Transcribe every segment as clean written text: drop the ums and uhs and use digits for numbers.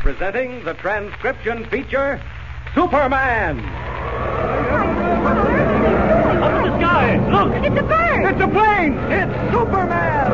presenting the transcription feature, Superman. Up in the sky! Look! It's a bird! It's a plane! It's Superman!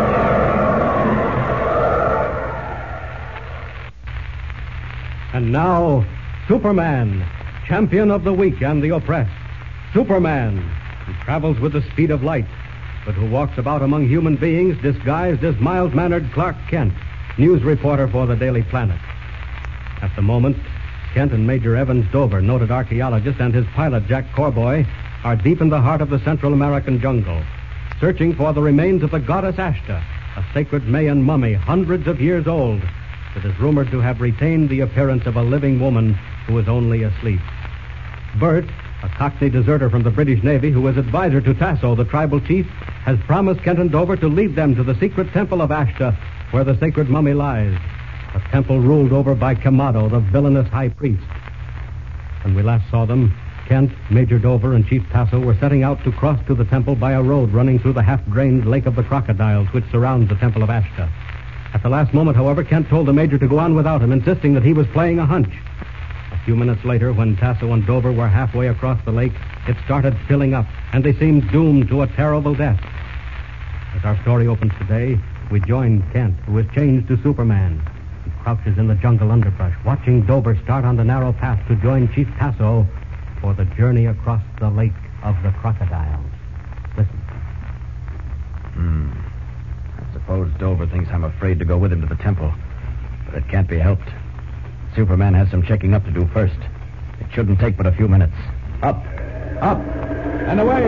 And now, Superman, champion of the weak and the oppressed. Superman, who travels with the speed of light, but who walks about among human beings disguised as mild-mannered Clark Kent, news reporter for the Daily Planet. At the moment, Kent and Major Evans Dover, noted archaeologist, and his pilot, Jack Corboy, are deep in the heart of the Central American jungle, searching for the remains of the goddess Ashta, a sacred Mayan mummy hundreds of years old that is rumored to have retained the appearance of a living woman who is only asleep. Bert, a Cockney deserter from the British Navy who is advisor to Tasso, the tribal chief, has promised Kent and Dover to lead them to the secret temple of Ashta, where the sacred mummy lies, a temple ruled over by Kamado, the villainous high priest. When we last saw them, Kent, Major Dover, and Chief Tasso were setting out to cross to the temple by a road running through the half-drained Lake of the Crocodiles, which surrounds the temple of Ashta. At the last moment, however, Kent told the Major to go on without him, insisting that he was playing a hunch. A few minutes later, when Tasso and Dover were halfway across the lake, it started filling up, and they seemed doomed to a terrible death. As our story opens today, we join Kent, who is changed to Superman. He crouches in the jungle underbrush, watching Dover start on the narrow path to join Chief Tasso for the journey across the Lake of the Crocodiles. Listen. I suppose Dover thinks I'm afraid to go with him to the temple, but it can't be helped. Superman has some checking up to do first. It shouldn't take but a few minutes. Up, and away!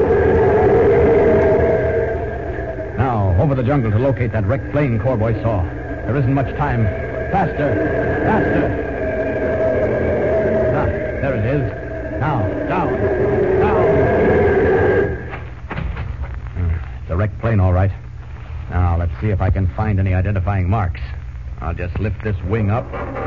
Now, over the jungle to locate that wrecked plane Corboy saw. There isn't much time. Faster! Ah, there it is. Now, down! It's a wrecked plane, all right. Now, let's see if I can find any identifying marks. I'll just lift this wing up.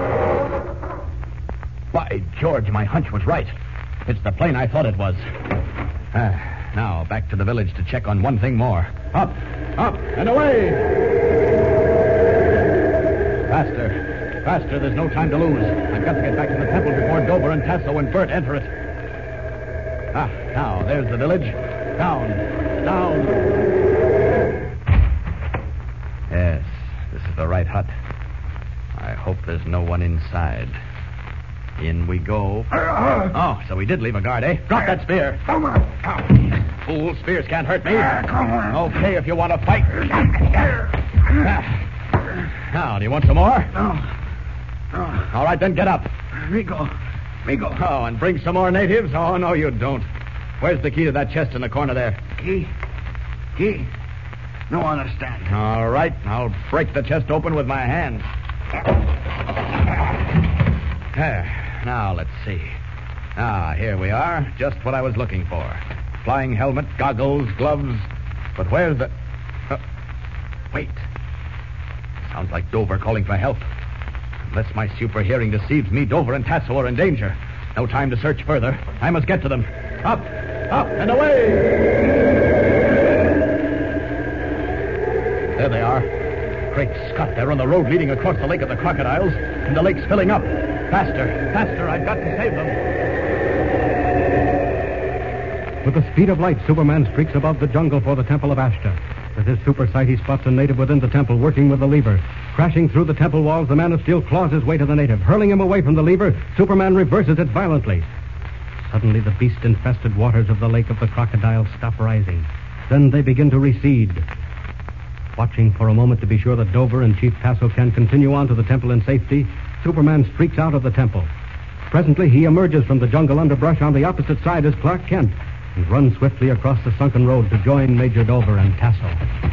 By George, my hunch was right. It's the plane I thought it was. Now, back to the village to check on one thing more. Up, and away! Faster, there's no time to lose. I've got to get back to the temple before Dover and Tasso and Bert enter it. Now, there's the village. Down. Yes, this is the right hut. I hope there's no one inside. In we go. Oh, so we did leave a guard, eh? Drop that spear. Come on. Fool, spears can't hurt me. Come on. Okay, if you want to fight. Now, do you want some more? No. All right, then get up. Me go. Oh, and bring some more natives? Oh, no, you don't. Where's the key to that chest in the corner there? Key? No understand. All right, I'll break the chest open with my hands. There. Now, let's see. Here we are. Just what I was looking for. Flying helmet, goggles, gloves. But where's the... wait. Sounds like Dover calling for help. Unless my super hearing deceives me, Dover and Tasso are in danger. No time to search further. I must get to them. Up, and away! There they are. Great Scott, they're on the road leading across the Lake of the Crocodiles, and the lake's filling up. Faster, I've got to save them. With the speed of light, Superman streaks above the jungle for the temple of Ashta. With his super sight, he spots a native within the temple working with the lever. Crashing through the temple walls, the Man of Steel claws his way to the native. Hurling him away from the lever, Superman reverses it violently. Suddenly, the beast-infested waters of the Lake of the Crocodiles stop rising. Then they begin to recede. Watching for a moment to be sure that Dover and Chief Tasso can continue on to the temple in safety, Superman streaks out of the temple. Presently, he emerges from the jungle underbrush on the opposite side as Clark Kent and runs swiftly across the sunken road to join Major Dover and Tasso.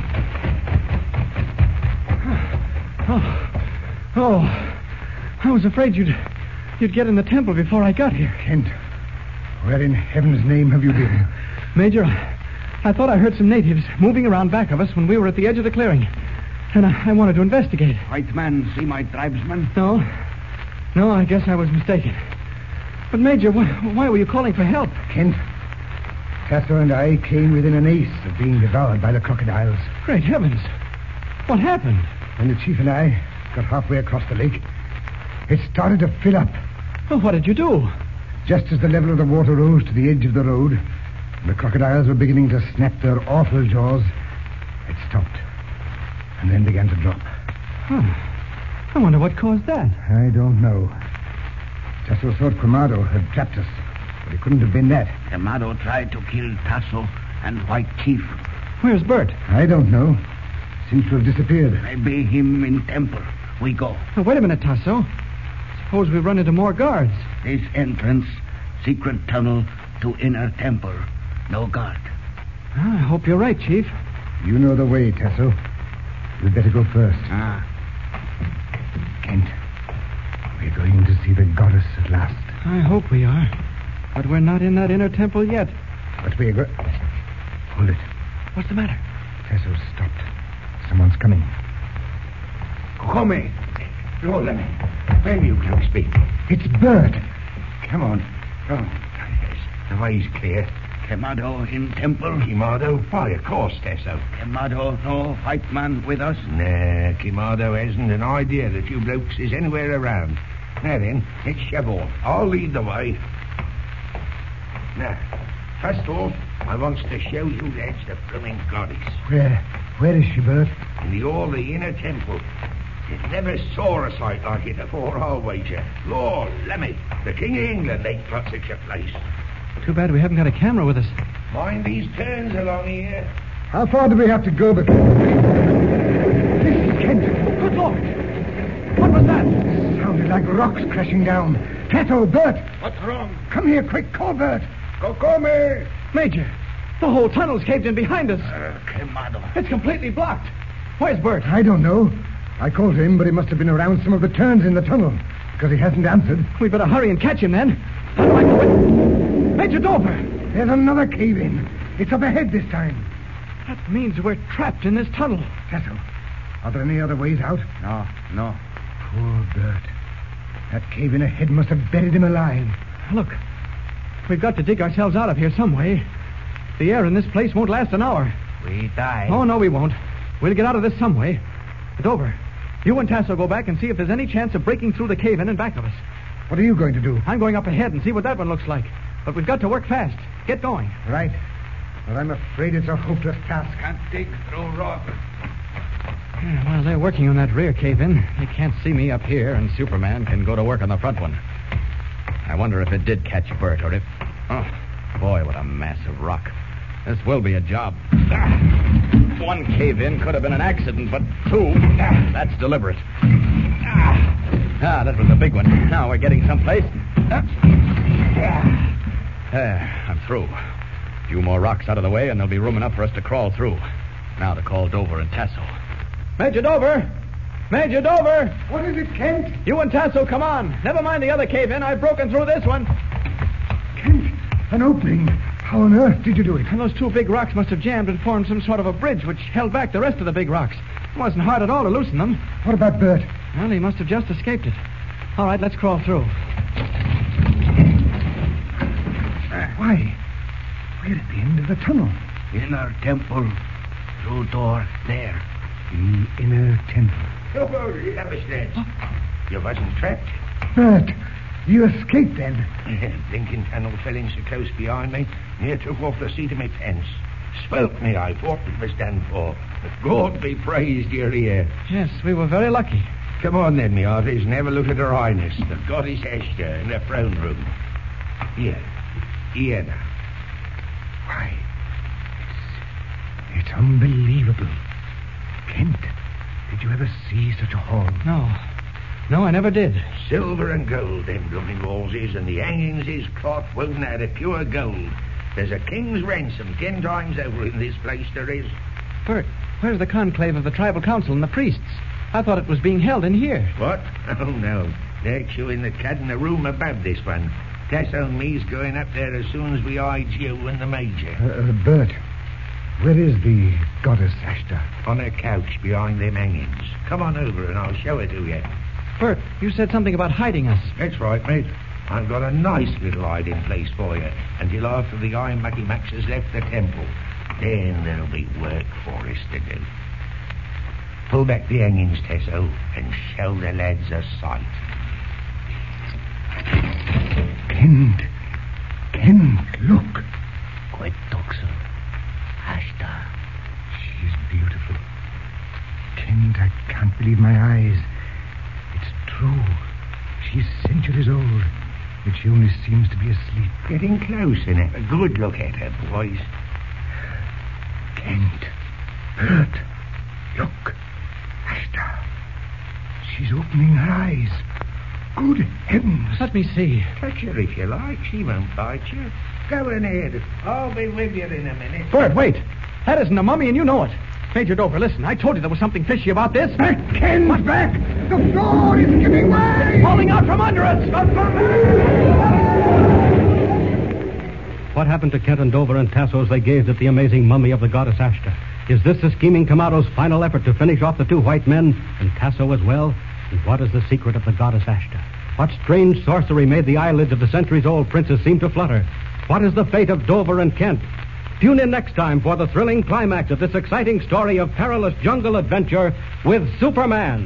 Oh, I was afraid you'd get in the temple before I got here. Kent, where in heaven's name have you been? Major, I thought I heard some natives moving around back of us when we were at the edge of the clearing. And I wanted to investigate. White man see my tribesmen? No, I guess I was mistaken. But, Major, why were you calling for help? Kent, Tasso and I came within an ace of being devoured by the crocodiles. Great heavens. What happened? When the chief and I got halfway across the lake, It started to fill up. Well, what did you do? Just as the level of the water rose to the edge of the road, and the crocodiles were beginning to snap their awful jaws, it stopped, and then began to drop. Huh. I wonder what caused that. I don't know. Tasso thought Quemado had trapped us, but it couldn't have been that. Quemado tried to kill Tasso and White Chief. Where's Bert? I don't know. Seems to have disappeared. Maybe him in temple. We go. Oh, wait a minute, Tasso. Suppose we run into more guards. This entrance, secret tunnel to inner temple. No guard. I hope you're right, Chief. You know the way, Tasso. We'd better go first. Kent, we're going to see the goddess at last. I hope we are. But we're not in that inner temple yet. But we're going... Hold it. What's the matter? Tasso stopped. Someone's coming. Come. Roll them. Where you can speak. It's Bert. Come on. Oh, yes. The way's clear. Quemado in temple. Quemado? Why, of course, Tasso. Quemado, no white man with us. Nah, Quemado hasn't an idea that you blokes is anywhere around. Now then, let's shove off. I'll lead the way. Now, first off, I wants to show you that's the blooming goddess. Where is she, Bert? In the hall of the inner temple. You never saw a sight like it before, I'll wager. Lord, lemme, the King of England ain't got such a place. Too bad we haven't got a camera with us. Mind these turns along here. How far do we have to go before... This is Kent. Good Lord! What was that? Sounded like rocks crashing down. Tasso, Bert! What's wrong? Come here, quick. Call Bert. Come. Major, the whole tunnel's caved in behind us. Quemado. It's completely blocked. Where's Bert? I don't know. I called him, but he must have been around some of the turns in the tunnel, because he hasn't answered. We'd better hurry and catch him then. How do I do it? Major Dover! There's another cave-in. It's up ahead this time. That means we're trapped in this tunnel. Tasso, are there any other ways out? No. Poor Bert. That cave-in ahead must have buried him alive. Look, we've got to dig ourselves out of here some way. The air in this place won't last an hour. We die. Oh, no, we won't. We'll get out of this some way. Dover, you and Tasso go back and see if there's any chance of breaking through the cave-in in back of us. What are you going to do? I'm going up ahead and see what that one looks like. But we've got to work fast. Get going. Right. Well, I'm afraid it's a hopeless task. Can't dig through rock. Yeah, well, they're working on that rear cave-in. They can't see me up here, and Superman can go to work on the front one. I wonder if it did catch Bert, or if... Oh, boy, what a mass of rock. This will be a job. One cave-in could have been an accident, but two, that's deliberate. That was a big one. Now we're getting someplace. I'm through. A few more rocks out of the way, and there'll be room enough for us to crawl through. Now to call Dover and Tasso. Major Dover! Major Dover! What is it, Kent? You and Tasso, come on. Never mind the other cave-in. I've broken through this one. Kent, an opening. How on earth did you do it? And those two big rocks must have jammed and formed some sort of a bridge which held back the rest of the big rocks. It wasn't hard at all to loosen them. What about Bert? Well, he must have just escaped it. All right, let's crawl through. Why? We're at the end of the tunnel. Inner temple. Through door there. The inner temple. Oh, Leverstead. You wasn't trapped. Bert, you escaped then. Blinking tunnel fell in so close behind me, near took off the seat of my pants. Spoke me, I thought it was done for. But God be praised you're here. Yes, we were very lucky. Come on then, me hearties, and have a look at Her Highness, the Goddess Esther, in the throne room. Here now. Why, it's unbelievable. Kent, did you ever see such a hall? No, I never did. Silver and gold, them blooming walls is, and the hangings is cloth woven out of pure gold. There's a king's ransom 10 times over in this place, there is. Bert, where's the conclave of the tribal council and the priests? I thought it was being held in here. What? Oh, no. They're chewing the cud in the room above this one. Tasso and me's going up there as soon as we hide you and the Major. Bert, where is the Goddess Ashtar? On a couch behind them hangings. Come on over and I'll show it to you. Bert, you said something about hiding us. That's right, mate. I've got a nice little hiding place for you until after the Iron Mucky Max has left the temple. Then there'll be work for us to do. Pull back the hangings, Tasso, and show the lads a sight. Kent. Kent, look. Quetzal. Ashta. She's beautiful. Kent, I can't believe my eyes. It's true. She's centuries old, but she only seems to be asleep. Getting close in it. A good look at her, boys. Kent. Bert. Look. Ashta. She's opening her eyes. Good heavens. Let me see. Touch her if you like. She won't bite you. Go ahead. I'll be with you in a minute. Bert, wait. That isn't a mummy, and you know it. Major Dover, listen. I told you there was something fishy about this. Back, Kent, back! The floor is giving way! Falling out from under us. What happened to Kent and Dover and Tasso as they gazed at the amazing mummy of the goddess Ashta? Is this the scheming Kamaro's final effort to finish off the two white men, and Tasso as well? And what is the secret of the goddess Ashta? What strange sorcery made the eyelids of the centuries-old princess seem to flutter? What is the fate of Dover and Kent? Tune in next time for the thrilling climax of this exciting story of perilous jungle adventure with Superman.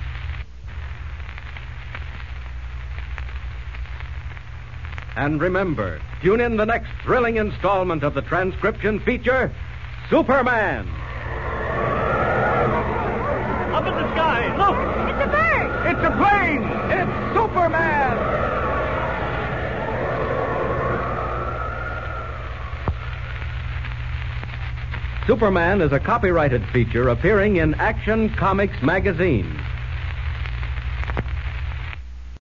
And remember, tune in the next thrilling installment of the transcription feature, Superman. Up in the sky, look! It's a bird! It's a plane! It's Superman! Superman is a copyrighted feature appearing in Action Comics magazine.